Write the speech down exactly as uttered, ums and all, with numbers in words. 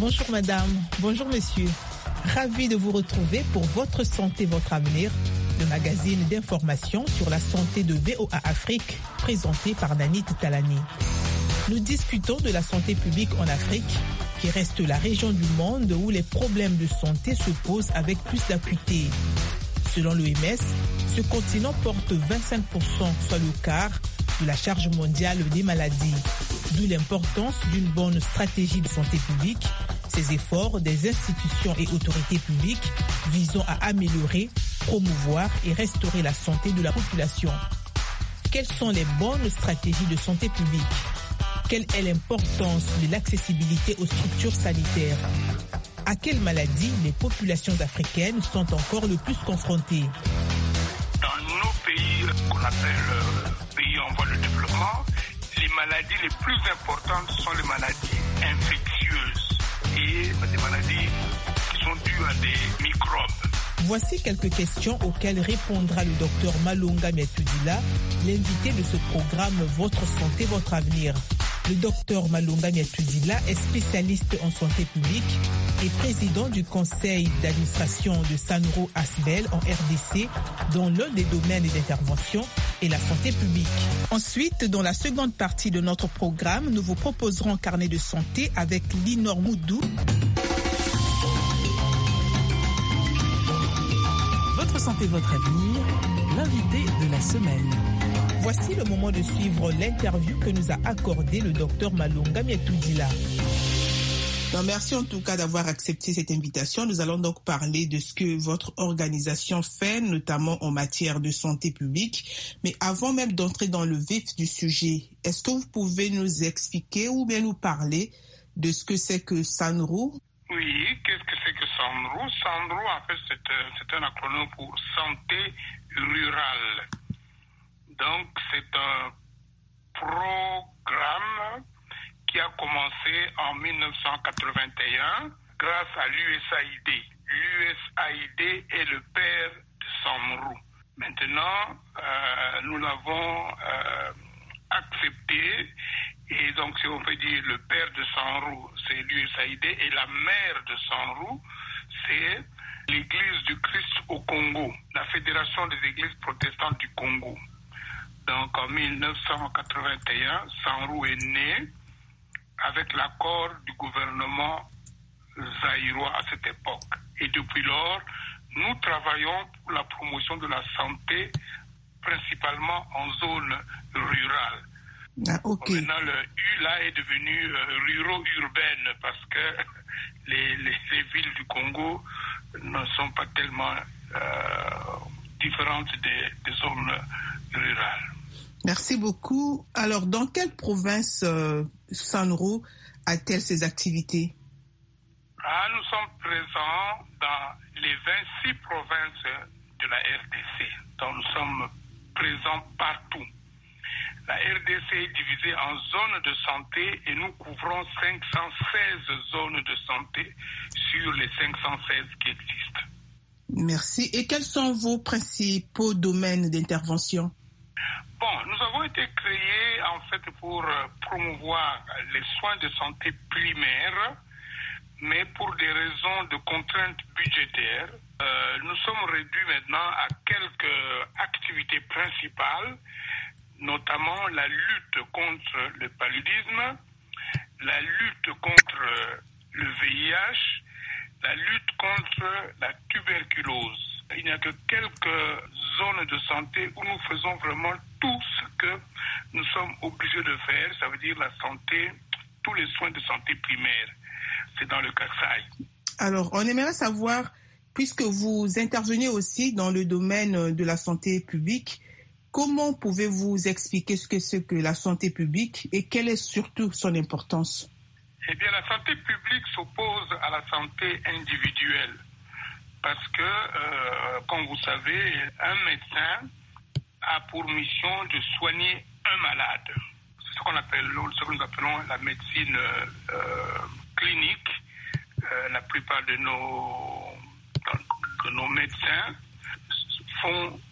Bonjour madame, bonjour monsieur. Ravi de vous retrouver pour Votre Santé, Votre Avenir, le magazine d'information sur la santé de V O A Afrique, présenté par Nanit Talani. Nous discutons de la santé publique en Afrique, qui reste la région du monde où les problèmes de santé se posent avec plus d'acuité. Selon l'O M S, ce continent porte vingt-cinq pour cent, soit le quart, de la charge mondiale des maladies. D'où l'importance d'une bonne stratégie de santé publique, ces efforts des institutions et autorités publiques visant à améliorer, promouvoir et restaurer la santé de la population. Quelles sont les bonnes stratégies de santé publique ? Quelle est l'importance de l'accessibilité aux structures sanitaires ? À quelles maladies les populations africaines sont encore le plus confrontées ? Dans nos pays qu'on appelle euh, pays en voie de développement, les maladies les plus importantes sont les maladies infectieuses et des maladies qui sont dues à des microbes. Voici quelques questions auxquelles répondra le docteur Malunga Miatudila, l'invité de ce programme Votre Santé, Votre Avenir. Le docteur Malunga Miatudila est spécialiste en santé publique et président du conseil d'administration de Sanro Asbel en R D C, dont l'un des domaines d'intervention est la santé publique. Ensuite, dans la seconde partie de notre programme, nous vous proposerons un carnet de santé avec Linor Moudou. Votre santé, votre avenir, l'invité de la semaine. Voici le moment de suivre l'interview que nous a accordé le docteur Malunga Miatudila. Non, merci en tout cas d'avoir accepté cette invitation. Nous allons donc parler de ce que votre organisation fait, notamment en matière de santé publique. Mais avant même d'entrer dans le vif du sujet, est-ce que vous pouvez nous expliquer ou bien nous parler de ce que c'est que Sanro ? Oui, qu'est-ce que c'est que Sanro ? Sanro, en fait, c'est, c'est un acronyme pour santé rurale. Donc, c'est un programme qui a commencé en dix-neuf cent quatre-vingt-un grâce à l'U S A I D. L'U S A I D est le père de Sanro. Maintenant, euh, nous l'avons euh, accepté. Et donc, si on peut dire le père de Sanro, c'est l'U S A I D. Et la mère de Sanro, c'est l'Église du Christ au Congo, la Fédération des Églises protestantes du Congo. Donc, en dix-neuf cent quatre-vingt-un, Sanro est né avec l'accord du gouvernement zaïrois à cette époque. Et depuis lors, nous travaillons pour la promotion de la santé, principalement en zone rurale. Ah, okay. Maintenant, le U là est devenu euh, ruro-urbaine parce que les, les, les villes du Congo ne sont pas tellement euh, différentes des, des zones rurales. Merci beaucoup. Alors, dans quelle province euh, Sanro a-t-elle ses activités ? Ah, nous sommes présents dans les vingt-six provinces de la R D C. Donc, nous sommes présents partout. La R D C est divisée en zones de santé et nous couvrons cinq cent seize zones de santé sur les cinq cent seize qui existent. Merci. Et quels sont vos principaux domaines d'intervention ? Bon, nous avons été créés en fait pour promouvoir les soins de santé primaires, mais pour des raisons de contraintes budgétaires, euh, nous sommes réduits maintenant à quelques activités principales, notamment la lutte contre le paludisme, la lutte contre le V I H, la lutte contre la tuberculose. Il n'y a que quelques zones de santé où nous faisons vraiment tout ce que nous sommes obligés de faire, ça veut dire la santé, tous les soins de santé primaire. C'est dans le Kasaï. Alors, on aimerait savoir, puisque vous intervenez aussi dans le domaine de la santé publique, comment pouvez-vous expliquer ce que c'est que la santé publique et quelle est surtout son importance ? Eh bien, la santé publique s'oppose à la santé individuelle. Parce que, euh, comme vous savez, un médecin a pour mission de soigner un malade. C'est ce qu'on appelle, ce que nous appelons la médecine euh, clinique. Euh, la plupart de nos, de nos médecins font